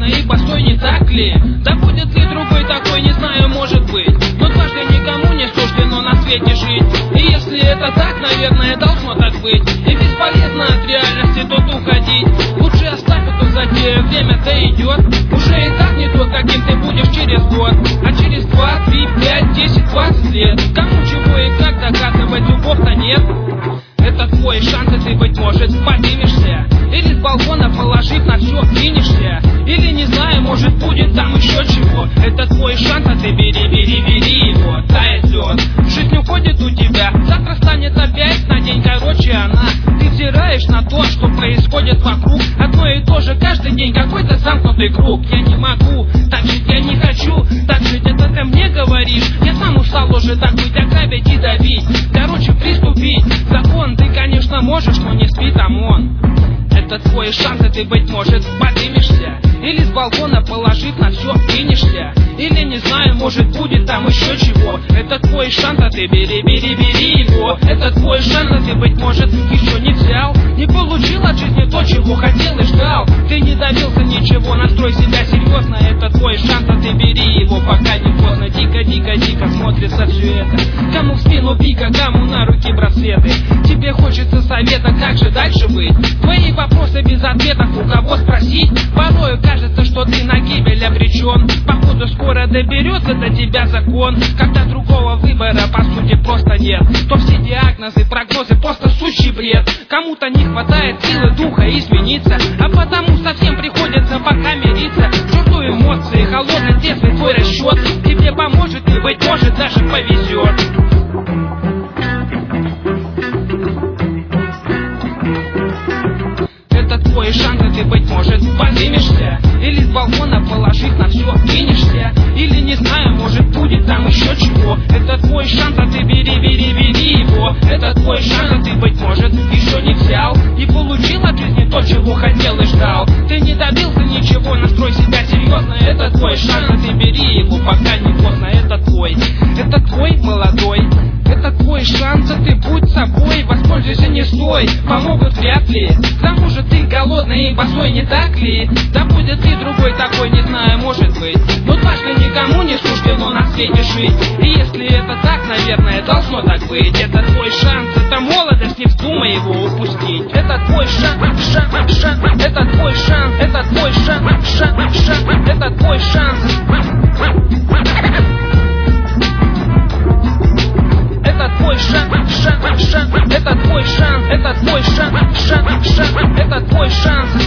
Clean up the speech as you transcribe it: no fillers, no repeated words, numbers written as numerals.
голодный и босой, не так ли? Да будет ли другой такой, не знаю, может быть. Но дважды никому не суждено на свете жить. И если это так, наверное, должно так быть. И бесполезно от реальности тут уходить. Лучше оставь эту затею, время-то идет. Уже и так не тот, каким ты будешь через год. А через 2, 3, 5, 10, 20 лет кому чего и как доказывать, любовь-то нет. Это твой шанс, и ты, быть может, поднимешься. Или с балкона, положив на все, кинешься. Или, не знаю, может, будет там еще чего. Это твой шанс, а ты бери, бери, бери его. Тает лед, жизнь уходит у тебя. Завтра станет опять на день короче она. Ты взираешь на то, что происходит вокруг. Одно и то же каждый день, какой-то замкнутый круг. Я не могу, так жить я не хочу. Так жить, это ты мне говоришь. Я сам устал уже так быть, ограбить и давить. Короче, приступить. Закон ты, конечно, можешь, но не спи там он. Это твой шанс, и ты, быть может, поднимешься. Или с балкона, положив на все, кинешься. Или, не знаю, может, будет там еще чего. Это твой шанс, а ты бери, бери, бери его. Это твой шанс, а ты, быть может, еще не взял. Не получил от жизни то, чего хотел и ждал. Ты не добился ничего, настрой себя серьезно. Это твой шанс, а ты бери его, пока не поздно. Дико, дико, дико смотрится все это. Кому в спину пика, кому на руки браслеты. Тебе хочется совета, как же дальше быть? Твои вопросы без ответов, у кого спросить? Порою кажется, что ты на гибель обречен. Походу скоро доберется до тебя закон. Когда другого выбора по сути просто нет, то все диагнозы, прогнозы просто сущий бред. Кому-то не хватает силы духа измениться, а потому совсем приходится пока мириться. Черту эмоции, холодный детский твой расчет. Тебе поможет и, быть может, даже повезет. Твой шанс, и ты, быть может, поднимешься. Или с балкона, положив на все, кинешься. Или, не знаю, может, будет там еще чего. Это твой шанс, а ты бери, бери, бери его. Это твой шанс, а ты, быть может, еще не взял. И получил от жизни то, чего хотел и ждал. Ты не добился ничего, настрой себя серьезно. Это твой шанс, а ты бери его, пока не поздно. Это твой молодой. Это твой шанс, а ты будь собой. Воспользуйся, не стой, помогут вряд ли. К тому же ты голодный и босой, не так ли? Да будет ли другой такой, не знаю, может быть. Но дважды никому не суждено на свете жить. И если это так, наверное, должно так быть. Это твой шанс, это молодость, не вздумай его упустить. Это твой шанс, это твой шанс, это твой шанс, это твой шанс. Это твой шанс, это твой шанс, это твой шанс, это твой шанс.